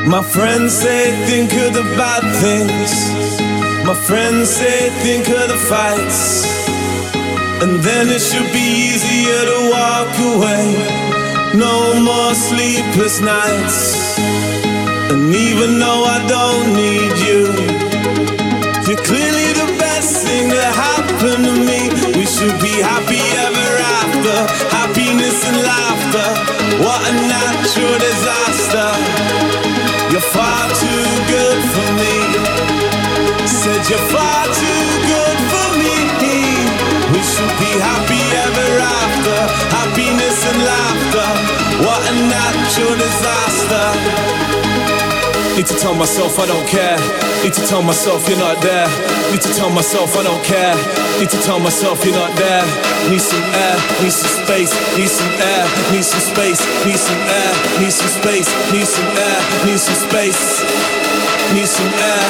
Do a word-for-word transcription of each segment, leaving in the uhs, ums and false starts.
My friends say think of the bad things. My friends say think of the fights. And then it should be easier to walk away. No more sleepless nights. And even though I don't need you, you're clearly the best thing that happened to me. We should be happy ever after. Happiness and laughter. What a natural disaster. You're far too good for me. Said you're far too good for me. We should be happy ever after. Happiness and laughter. What a natural disaster. Need to tell myself I don't care. Need to tell myself you're not there. Need to tell myself I don't care. Need to tell myself you're not there. Need some air, need some space, need some air, need some space, need some air, need some space, need some air, need some space, need some air.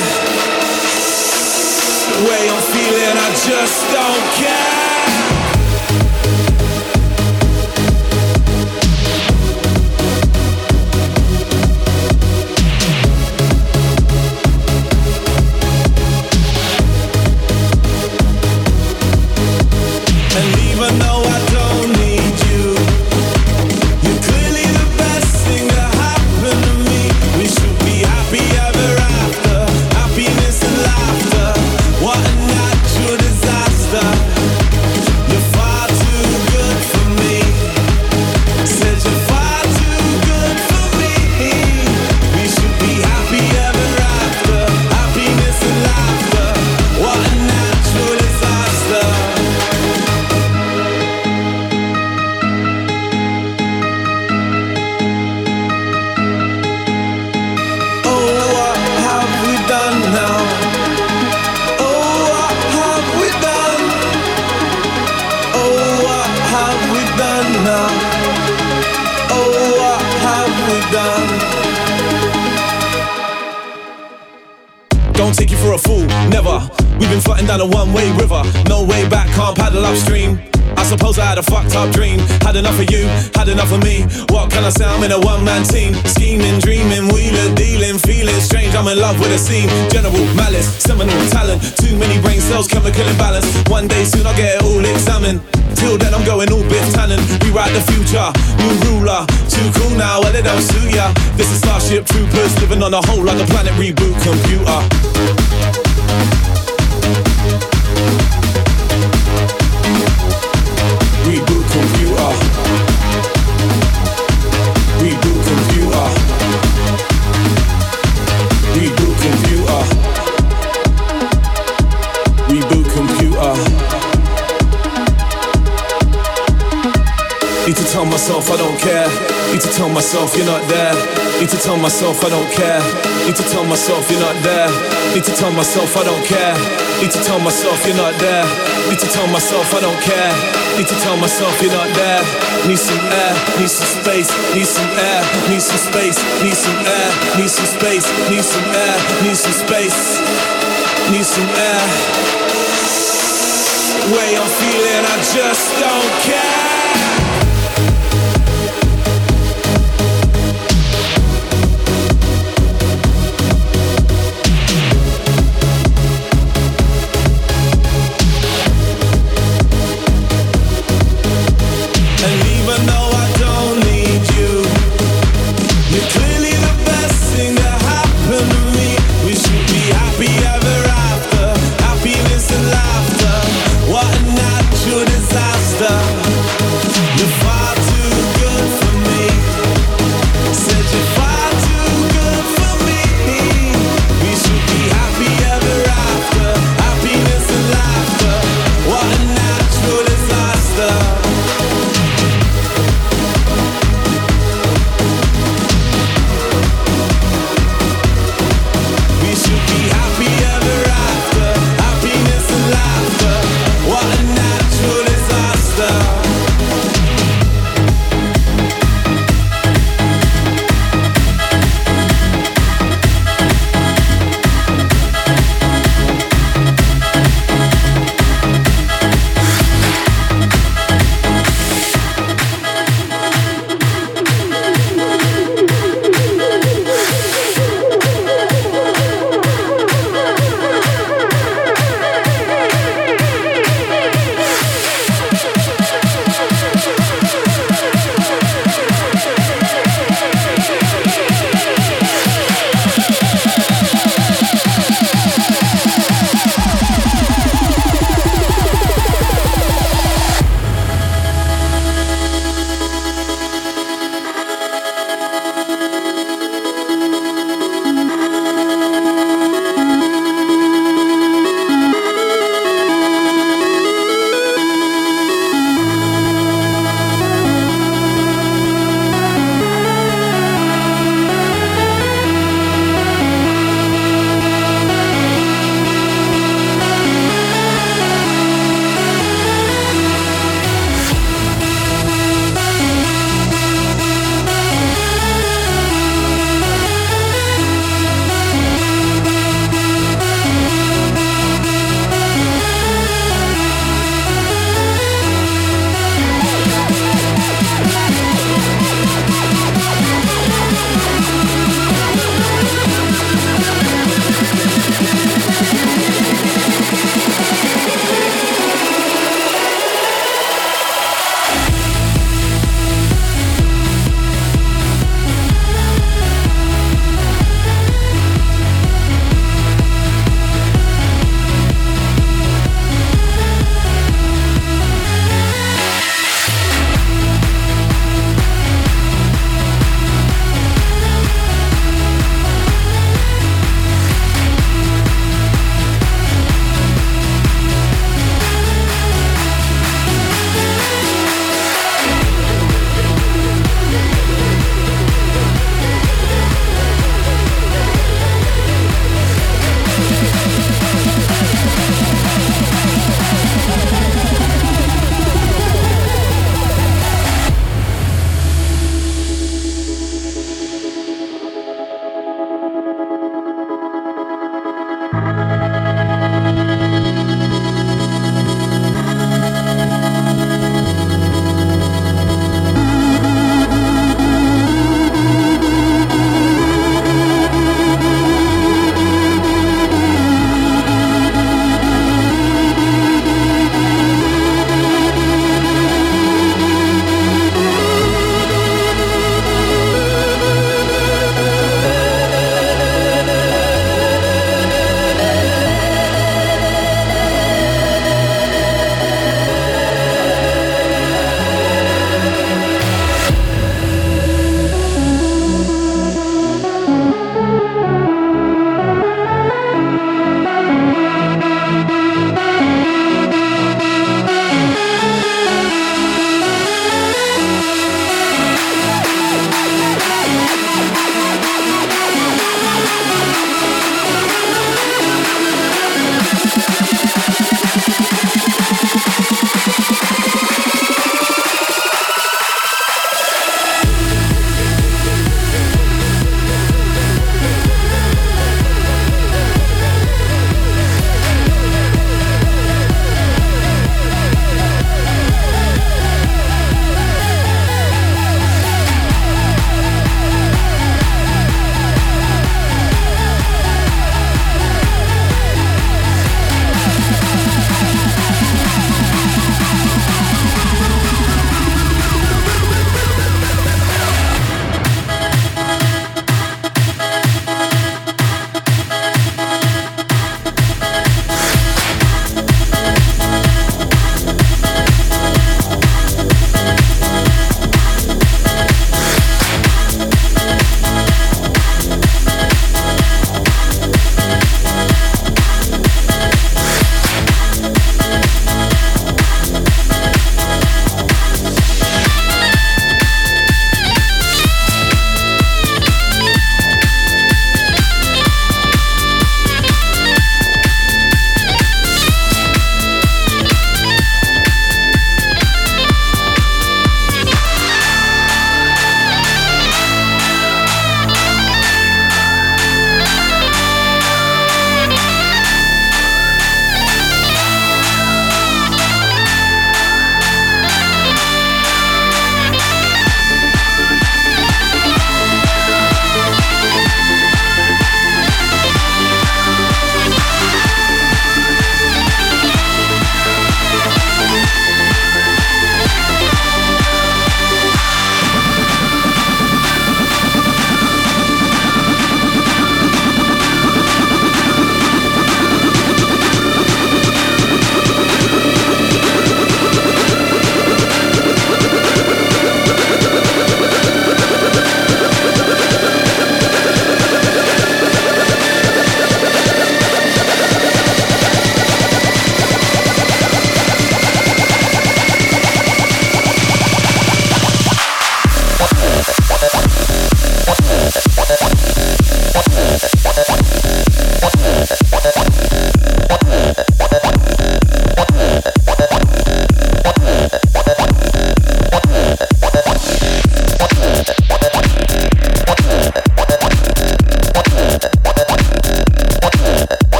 The way I'm feeling, I just don't care. Don't take you for a fool, never. We've been floating down a one-way river. No way back, can't paddle upstream. I suppose I had a fucked up dream. Had enough of you, had enough of me. What can I say, I'm in a one-man team. Scheming, dreaming, wheeler, dealing, feeling strange. I'm in love with a scene. General malice, seminal talent. Too many brain cells, chemical imbalance. One day soon I'll get it all examined. Till then I'm going all Biff Tannen. Rewrite the future, new ruler. Too cool now, well it don't suit ya. This is Starship Troopers, living on a whole like a planet reboot computer. Reboot computer. Reboot computer. Reboot computer. Reboot computer. Need to tell myself I don't care. Need to tell myself you're not there. Need to tell myself I don't care. Need to tell myself you're not there. Need to tell myself I don't care. Need to tell myself you're not there. Need to tell myself I don't care. Need to tell myself you're not there. Need some air, need some space, need some air, need some space, need some air, need some space, need some air, need some space, need some air. The way I'm feeling, I just don't care. What a natural disaster.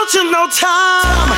you no time.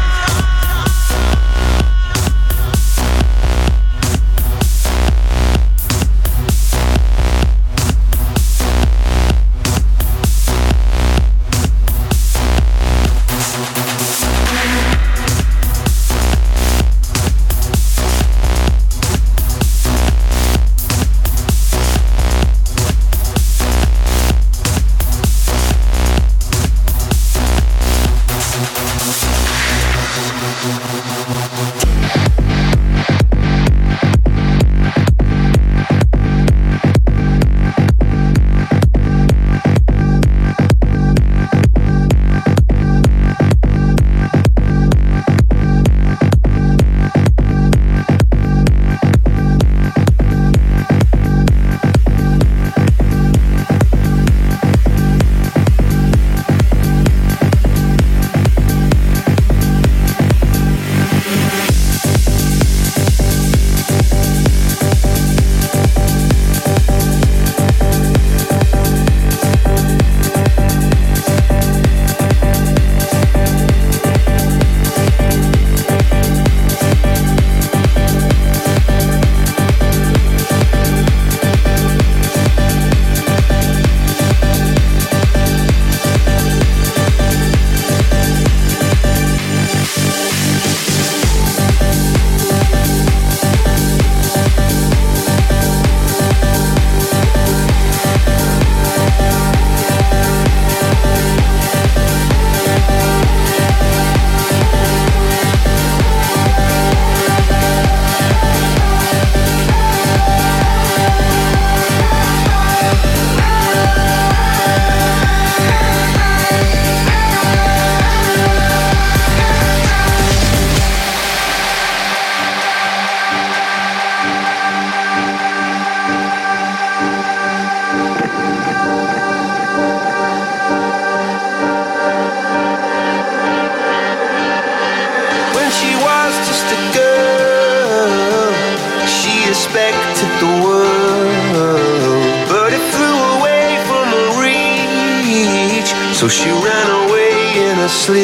So she ran away in her sleep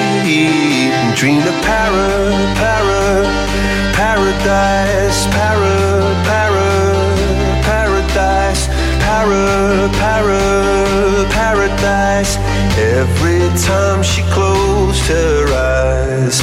and dreamed of para, para, paradise, para, para, paradise, para, para, paradise. Every time she closed her eyes.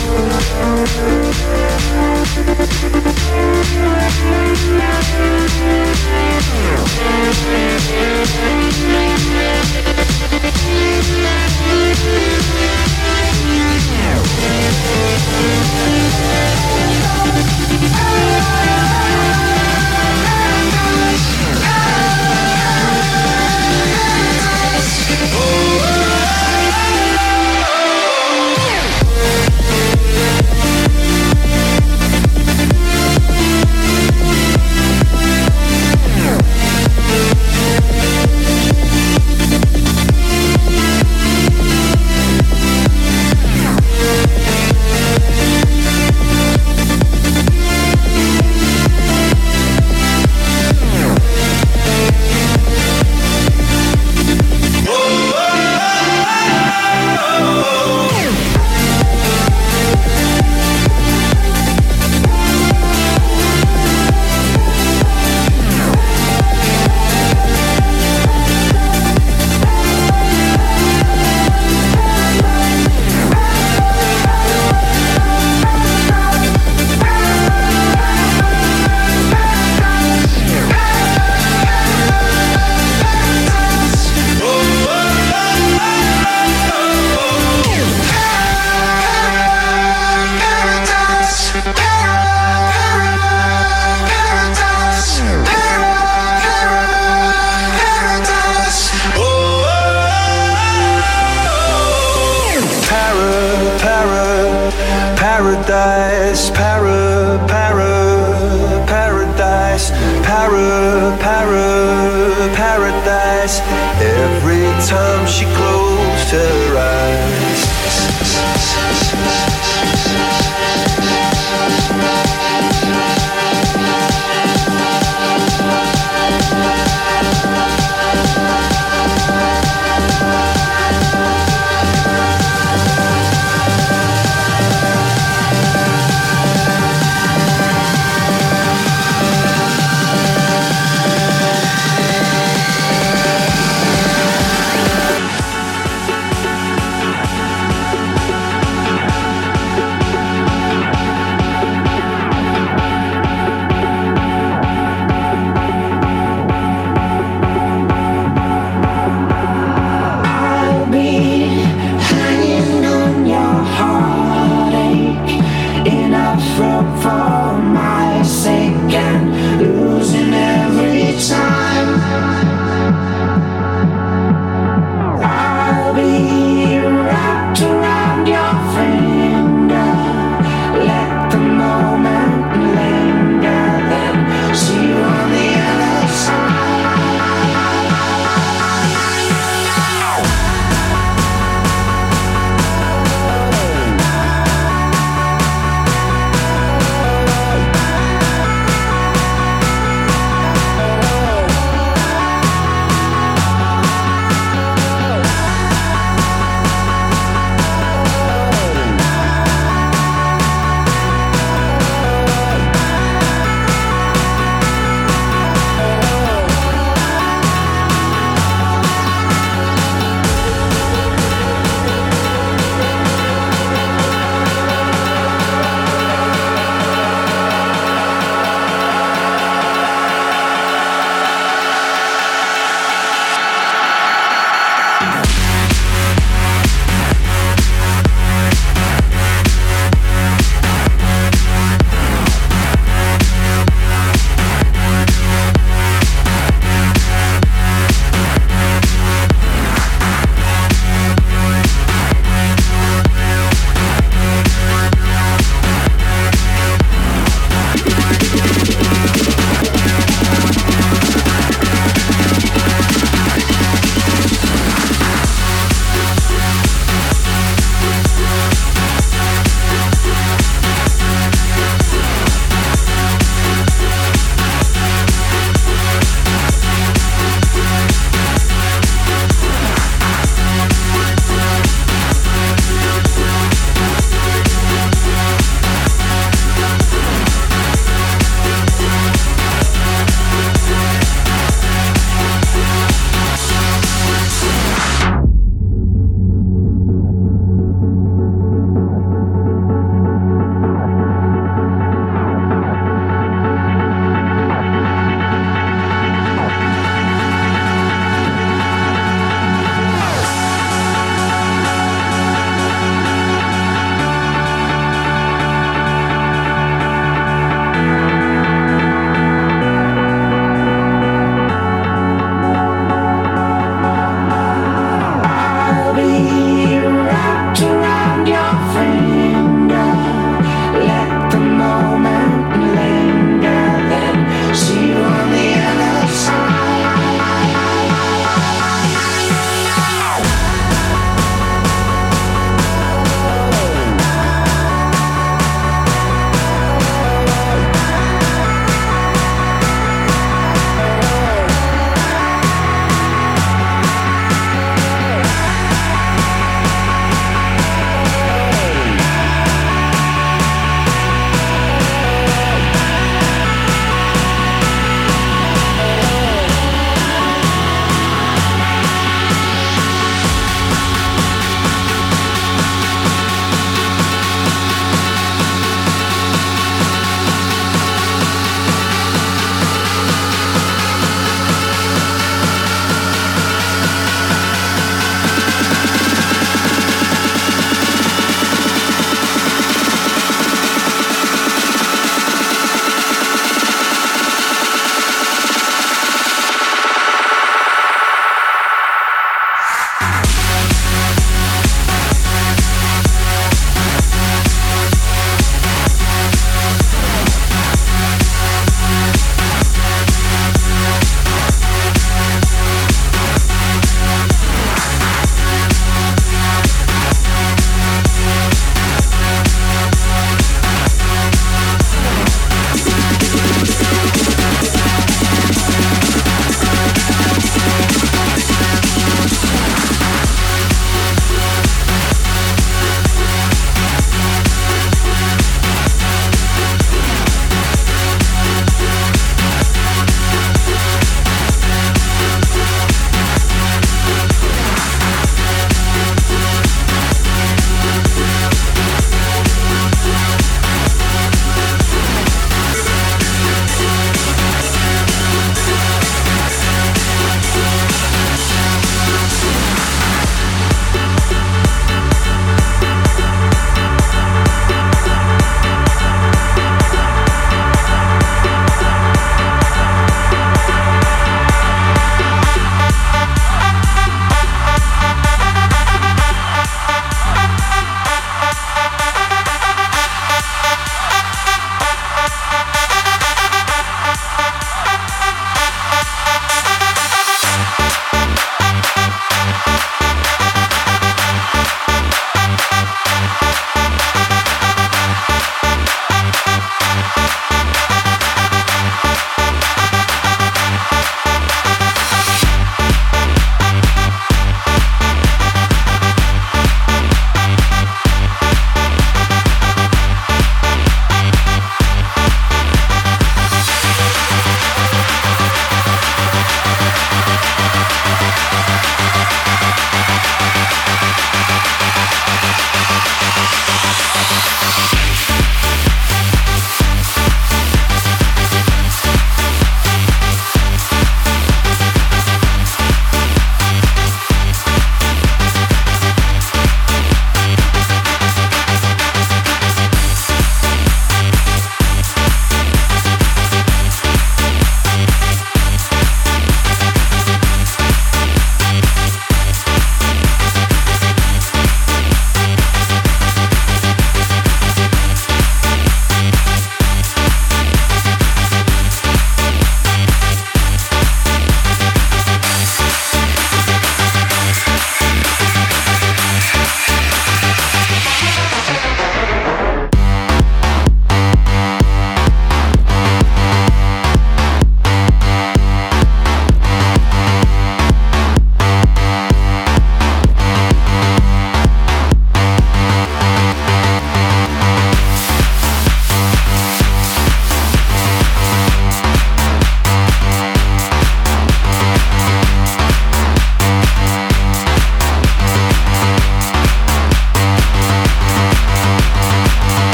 Paradise, para, para, paradise, para, para, paradise. Every time she closed her eyes.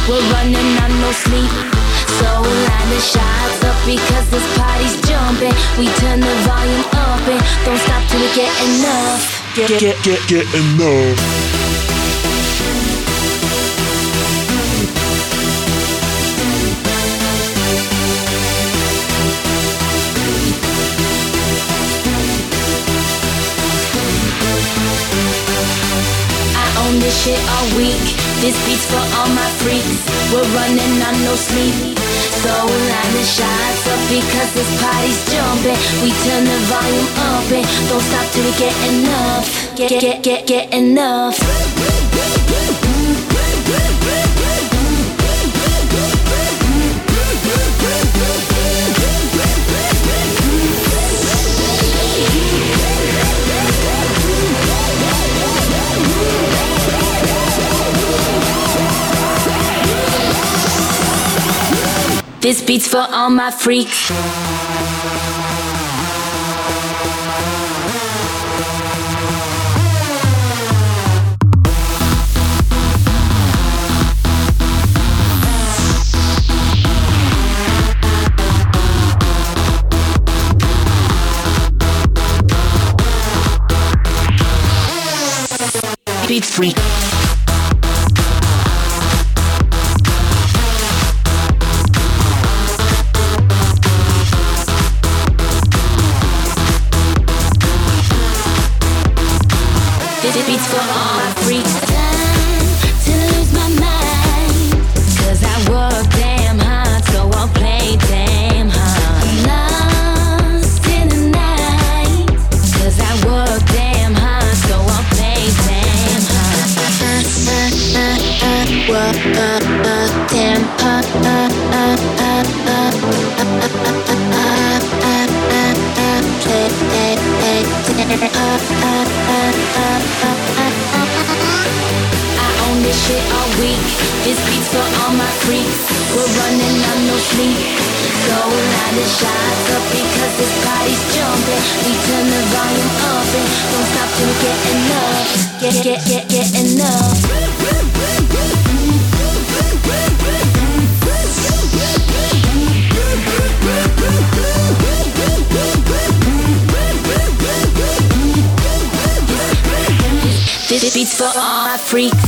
we're running on no sleep. So line the shots up because this party's jumping. We turn the volume up and don't stop till we get enough. Get, get, get, get enough. This shit all week. This beat's for all my freaks. We're running on no sleep. So line the shots up because this party's jumping. We turn the volume up and don't stop till we get enough. Get, get, get, get enough. This beat's for all my freaks. Beat freak. Beats for all my freaks. Time to lose my mind, cause I work damn hard, so I'll play damn hard. Lost in the night, cause I work damn hard, so I'll play damn hard. Work damn hard. This shit all week. This beat's for all my freaks. We're running on no sleep. So line the shots up because this party's jumping. We turn the volume up and don't stop till we get enough. Get, get, get, get enough. This beat's for all my freaks.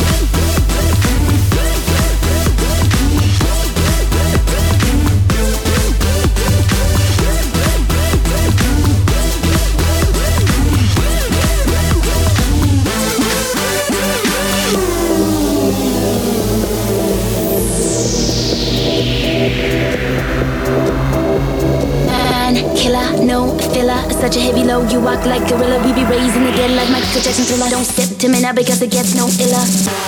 Killer, no filler, such a heavy load. You walk like gorilla, we be raising the dead like Michael Jackson Thriller. Don't step to me now because it gets no iller.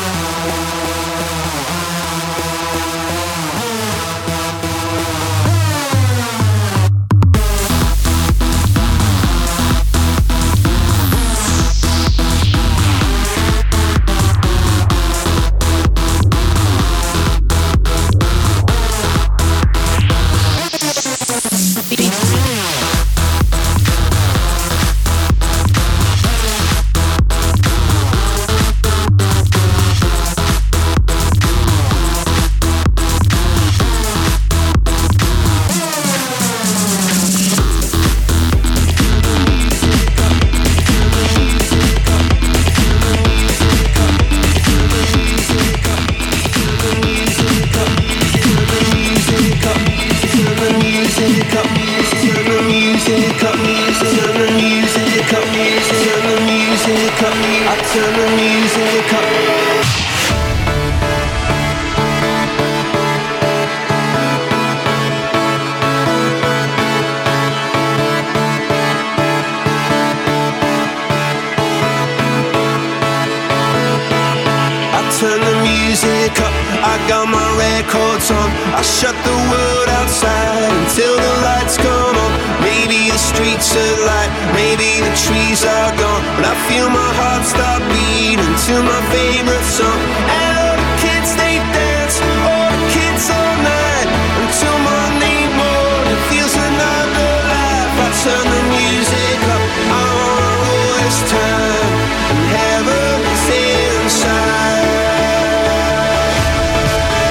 I shut the world outside until the lights come on. Maybe the streets are light, maybe the trees are gone, but I feel my heart start beating to my favorite song. And all the kids they dance, all the kids all night until Monday morning feels another life. I turn the music up, I wanna waste time, and heaven is inside.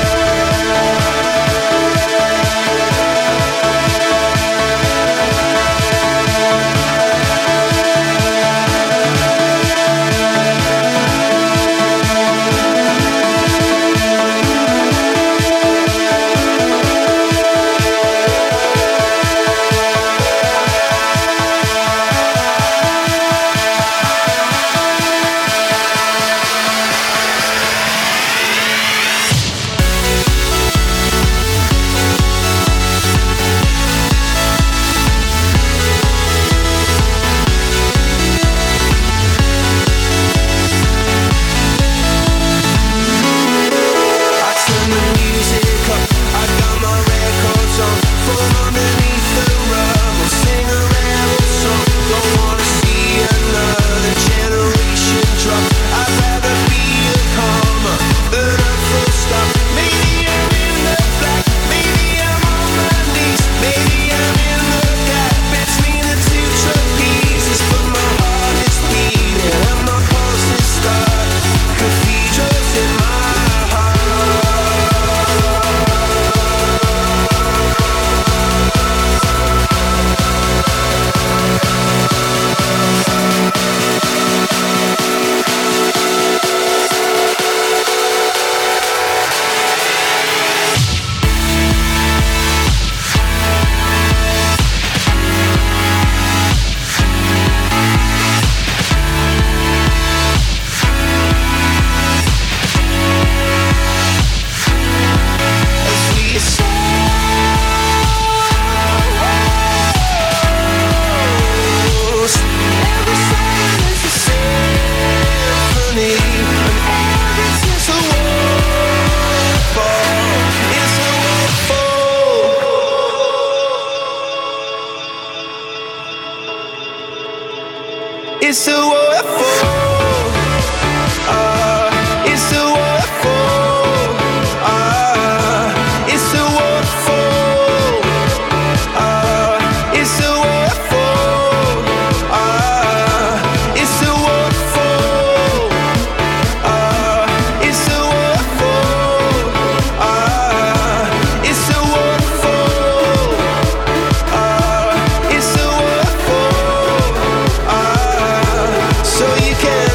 It's a waterfall. Ah, it's a waterfall. Ah, it's a waterfall. Ah, it's a waterfall. Ah, it's a waterfall. Ah, it's a waterfall. Ah, it's a waterfall. Ah, it's a waterfall. Ah, so you can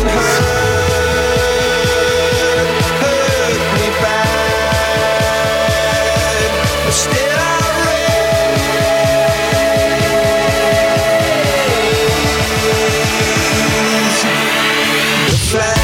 hurt, hurt me bad, but still I raise the flag.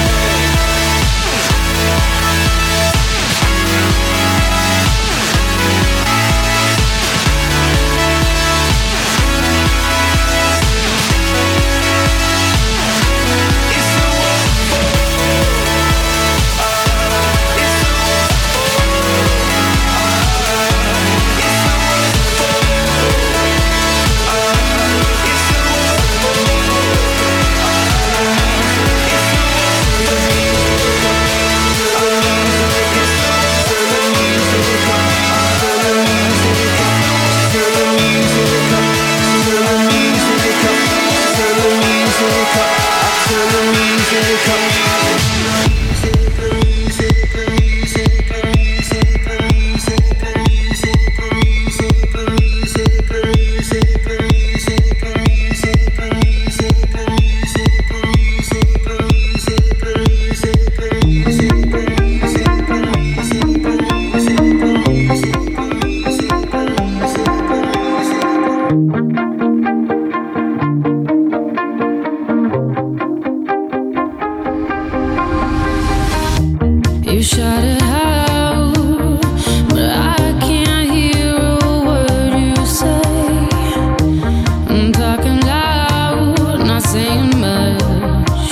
You shut it out, but I can't hear a word you say. I'm talking loud, not saying much.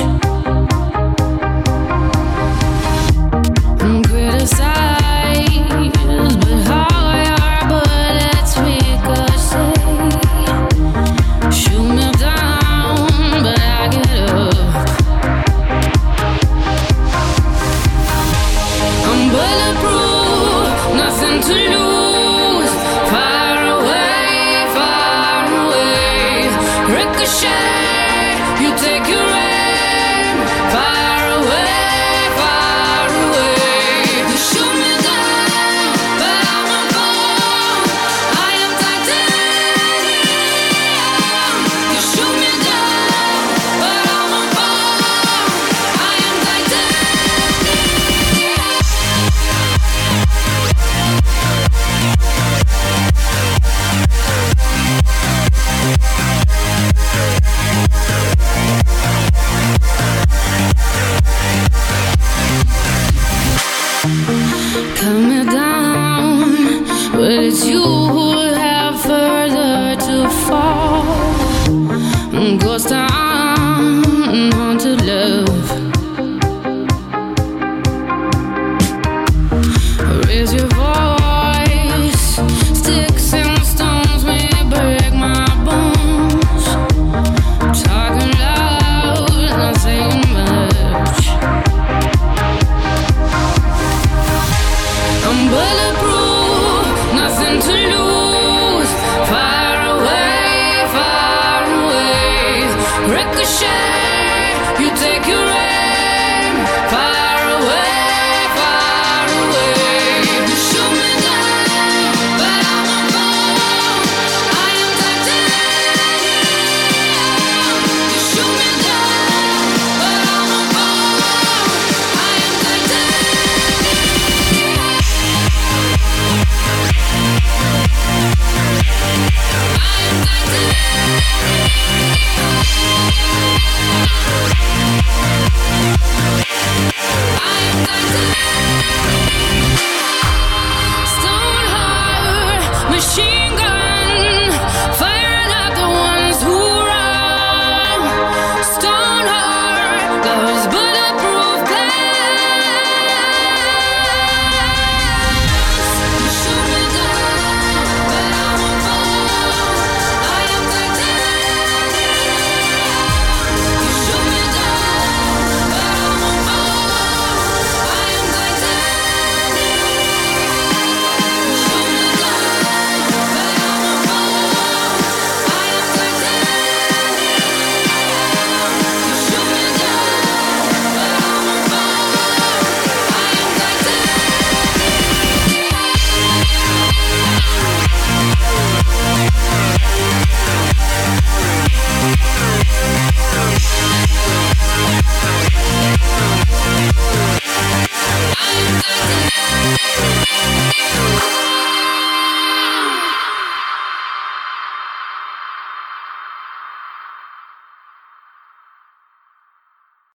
I'm criticized, but how your bullets ricochet. Shoot me down, but I get up. I'm bulletproof, nothing to lose. Far away, far away. Ricochet, you take your aim. Far away, far away. You shoot me down, but I won't fall. I am titanium. You shoot me down, but I won't fall. I am titanium. Cut me down.